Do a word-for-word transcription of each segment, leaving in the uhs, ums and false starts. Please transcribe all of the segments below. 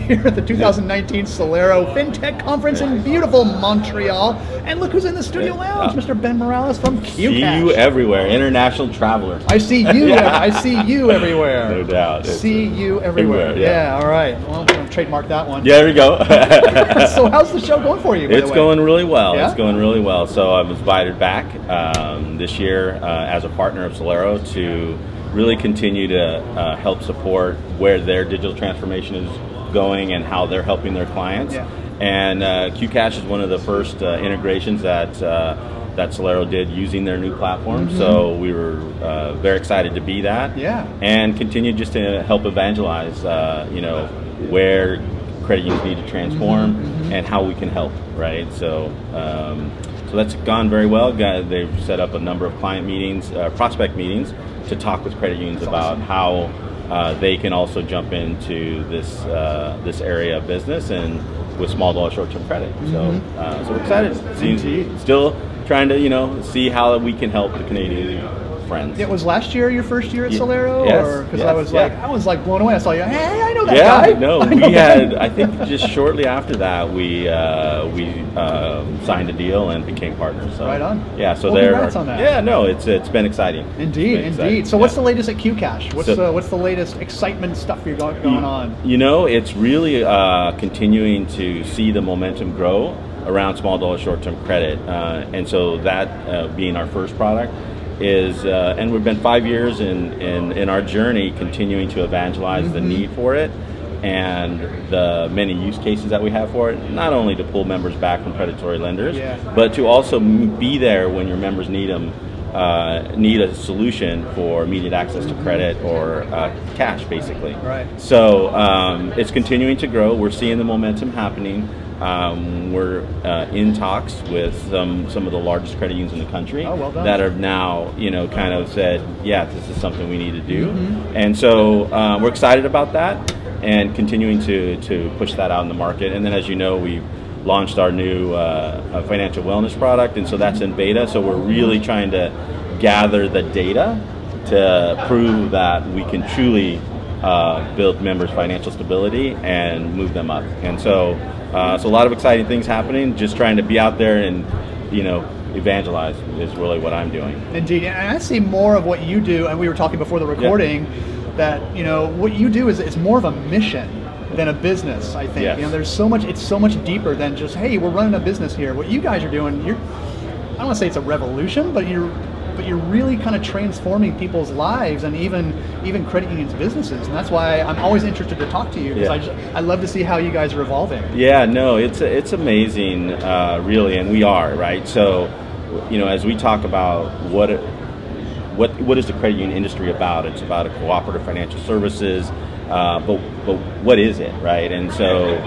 here at the two thousand nineteen Celero FinTech Conference in beautiful Montreal. And look who's in the studio lounge, Mister Ben Morales from QCash. See you everywhere, international traveler. I see you. Yeah. I see you everywhere. No doubt. See you everywhere. everywhere yeah. yeah, all right. Well, I'm going to trademark that one. Yeah, there we go. So how's the show going for you, by It's the way? going really well. Yeah? It's going really well. So I was invited back um, this year uh, as a partner of Celero to really continue to uh, help support where their digital transformation is going and how they're helping their clients. Yeah. And uh, QCash is one of the first uh, integrations that uh, that Celero did using their new platform. Mm-hmm. So we were uh, very excited to be that. Yeah. And continue just to help evangelize, uh, you know, where credit unions need to transform mm-hmm. and how we can help, right? So. Um, So that's gone very well. They've set up a number of client meetings, uh, prospect meetings, to talk with credit unions that's about awesome. how uh, they can also jump into this uh, this area of business and with small dollar short-term credit. Mm-hmm. So, uh, so we're excited. See, still trying to you know see how we can help the Canadian friends. It was last year your first year at Yeah. Celero, Yes. or because Yes. I was Yeah. like I was like blown away. I saw you. Hey, I know that yeah, guy. no, I we know had. that. I think just shortly after that, we uh, we um, signed a deal and became partners. So, Right on. Yeah, so Well, there. congrats on that. Yeah, no, it's it's been exciting. Indeed, It's been indeed. exciting. So what's Yeah. the latest at QCash? What's So- the what's the latest excitement stuff you're going, going on? You know, it's really uh, continuing to see the momentum grow around small dollar short-term credit, uh, and so that uh, being our first product is, uh, and we've been five years in, in, in our journey continuing to evangelize mm-hmm. the need for it and the many use cases that we have for it, not only to pull members back from predatory lenders, Yeah. but to also m- be there when your members need them, uh, need a solution for immediate access to credit or uh, cash, basically. Right. So um, it's continuing to grow. We're seeing the momentum happening. Um, we're uh, in talks with some some of the largest credit unions in the country Oh, well done. that have now, you know, kind of said, yeah, this is something we need to do. Mm-hmm. And so uh, we're excited about that and continuing to, to push that out in the market. And then, as you know, we've launched our new uh, financial wellness product, and so that's in beta. So we're really trying to gather the data to prove that we can truly uh, build members' financial stability and move them up. And so, uh, so a lot of exciting things happening. Just trying to be out there and, you know, evangelize is really what I'm doing. Indeed, and I see more of what you do. And we were talking before the recording Yeah. that you know what you do is it's more of a mission than a business. I think Yes. you know there's so much. It's so much deeper than just hey, we're running a business here. What you guys are doing, you're I don't want to say it's a revolution, but you're but you're really kind of transforming people's lives and even even credit unions' businesses. And that's why I'm always interested to talk to you because Yeah. I just, I love to see how you guys are evolving. Yeah, no, it's it's amazing, uh, really, and we are, right? So, you know, as we talk about what what what is the credit union industry about? It's about a cooperative financial services, uh, but but what is it, right? And so,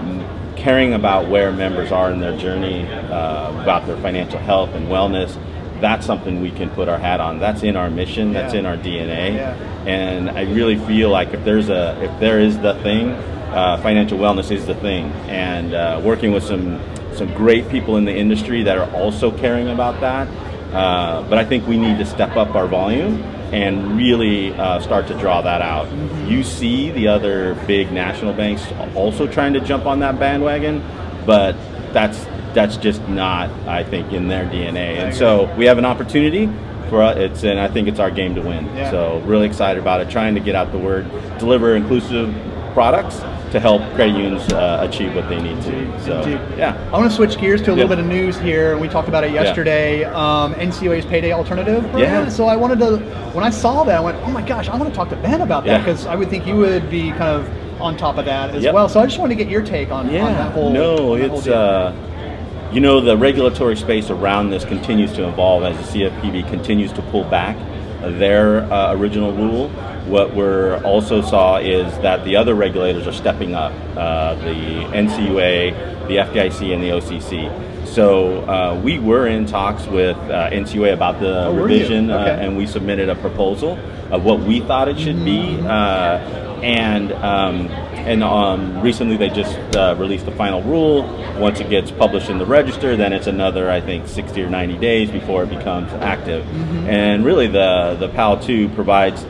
caring about where members are in their journey, uh, about their financial health and wellness, that's something we can put our hat on. That's in our mission. That's Yeah. in our D N A. Yeah. And I really feel like if there's a if there is the thing, uh, financial wellness is the thing. And uh, working with some some great people in the industry that are also caring about that. Uh, but I think we need to step up our volume and really uh, start to draw that out. Mm-hmm. You see the other big national banks also trying to jump on that bandwagon, but that's that's just not, I think, in their D N A. And so we have an opportunity for us, it's, and I think it's our game to win. Yeah. So really excited about it, trying to get out the word, deliver inclusive products to help credit unions uh, achieve what they need to. So, Indeed. yeah. I want to switch gears to a little Yeah. bit of news here. We talked about it yesterday. Um, N C U A's Payday Alternative program. Yeah. So I wanted to, when I saw that, I went, oh my gosh, I want to talk to Ben about that Yeah. because I would think you would be kind of on top of that as Yep. well. So I just wanted to get your take on, Yeah. on that whole. no, on that whole it's, deal. uh, you know, the regulatory space around this continues to evolve as the C F P B continues to pull back their uh, original rule. What we're also saw is that the other regulators are stepping up, uh, the N C U A, the F D I C, and the O C C. So uh, we were in talks with uh, N C U A about the Oh, were you? revision, Okay. uh, and we submitted a proposal of what we thought it should Mm-hmm. be. Uh, and um, and um, recently they just uh, released the final rule. Once it gets published in the register, then it's another, I think, sixty or ninety days before it becomes active. Mm-hmm. And really, the the P A L two provides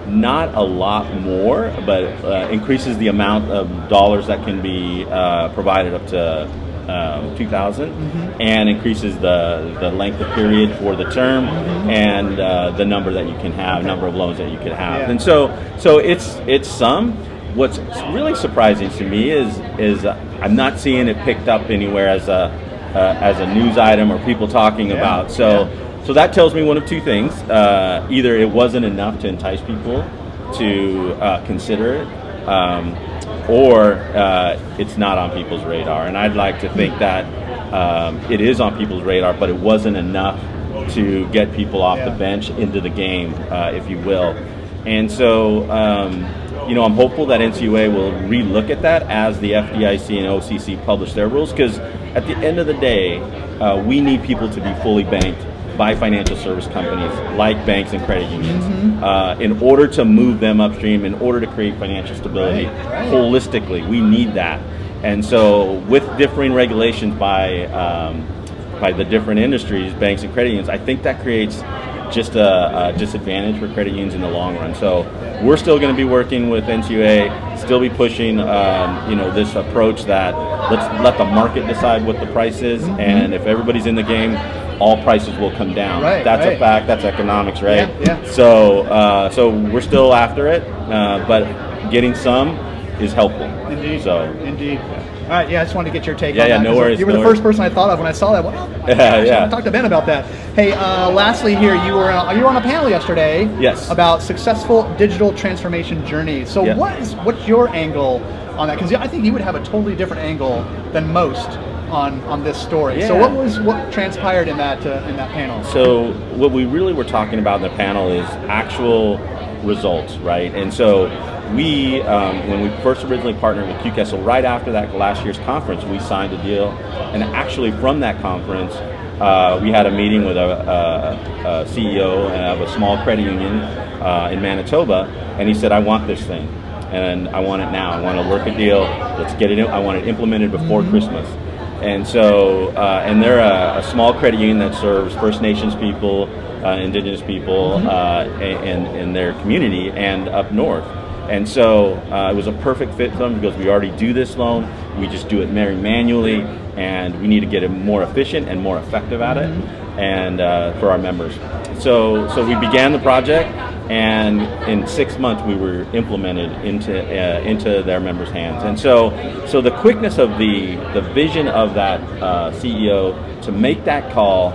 not a lot more, but uh, increases the amount of dollars that can be uh, provided up to uh, two thousand, mm-hmm. and increases the, the length of period for the term, mm-hmm. and uh, the number that you can have, okay. number of loans that you could have. Yeah. And so so it's it's some. What's really surprising to me is is uh, I'm not seeing it picked up anywhere as a uh, as a news item or people talking yeah. about. So yeah. so that tells me one of two things: uh, either it wasn't enough to entice people to uh, consider it, um, or uh, it's not on people's radar. And I'd like to think that um, it is on people's radar, but it wasn't enough to get people off yeah. the bench into the game, uh, if you will. And so. Um, You know, I'm hopeful that N C U A will relook at that as the F D I C and O C C publish their rules, because at the end of the day, uh, we need people to be fully banked by financial service companies like banks and credit unions mm-hmm. uh, in order to move them upstream, in order to create financial stability right, right. holistically. We need that. And so with differing regulations by um, by the different industries, banks and credit unions, I think that creates just a, a disadvantage for credit unions in the long run. So we're still going to be working with N C U A, still be pushing um, you know, this approach that let's let the market decide what the price is, mm-hmm. and if everybody's in the game, all prices will come down. Right, that's right. a fact. That's economics, right? Yeah, yeah. So uh, so we're still after it, uh, but getting some is helpful. Indeed. So indeed. All right, yeah, I just wanted to get your take yeah, on yeah, that. no worries. You were no the worries. first person I thought of when I saw that. Well, oh yeah, yeah. I talked to Ben about that. Hey, uh, lastly here, you were uh, you were on a panel yesterday. Yes. About successful digital transformation journeys. So yeah. what is what's your angle on that? Because I think you would have a totally different angle than most on on this story. Yeah. So what was what transpired in that uh, in that panel? So what we really were talking about in the panel is actual results, right? And so we, um, when we first originally partnered with Q Castle, right after that last year's conference, we signed a deal. And actually from that conference, uh, we had a meeting with a, a, a C E O of a small credit union uh, in Manitoba, and he said, I want this thing, and I want it now. I want to work a deal. Let's get it in. I want it implemented before mm-hmm. Christmas. And so, uh, and they're a, a small credit union that serves First Nations people, uh, Indigenous people, mm-hmm. uh, in, in their community and up north. And so uh, it was a perfect fit for them because we already do this loan. We just do it very manually, and we need to get it more efficient and more effective at it, mm-hmm. and uh, for our members. So, so we began the project, and in six months we were implemented into uh, into their members' hands. And so, so the quickness of the the vision of that uh, C E O to make that call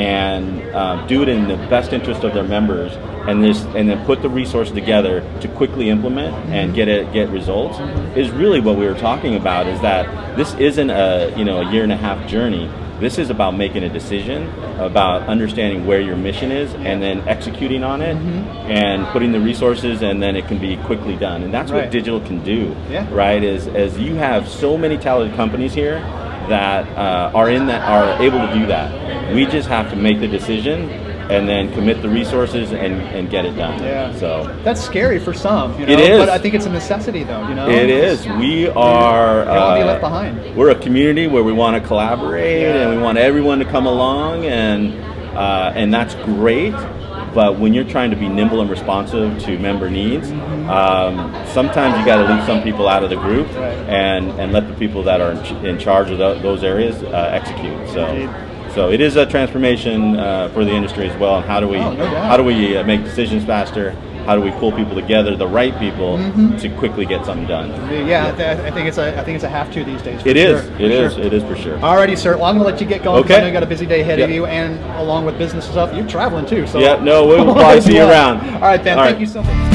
and uh, do it in the best interest of their members, and this, and then put the resources together to quickly implement mm-hmm. and get it, get results, mm-hmm. is really what we were talking about. Is that this isn't a you know a year and a half journey. This is about making a decision, about understanding where your mission is, and then executing on it, mm-hmm. and putting the resources, and then it can be quickly done. And that's right. what digital can do, yeah. right? Is as you have so many talented companies here that uh, are in that are able to do that. We just have to make the decision and then commit the resources and, and get it done. Yeah. So that's scary for some. You know? It is. But I think it's a necessity, though. You know. It is. We are. You don't want to be left behind. We're a community where we want to collaborate, yeah. and we want everyone to come along, and uh, and that's great. But when you're trying to be nimble and responsive to member needs, mm-hmm. um, sometimes you got to leave some people out of the group, right. and, and let the people that are in, ch- in charge of th- those areas uh, execute. So, Indeed. so it is a transformation uh, for the industry as well. And how do we oh, no doubt. how do we uh, make decisions faster? How do we pull people together, the right people, mm-hmm. to quickly get something done? Yeah, yeah. I, th- I think it's a I think it's a have to these days. It sure. is. It is. Sure. It is for sure. Alrighty, sir. Well, I'm going to let you get going. Okay. I know you got a busy day ahead yep. of you, and along with business stuff, you're traveling too. So yeah. No, we'll probably see you around. All right, Ben. All thank right. you so much.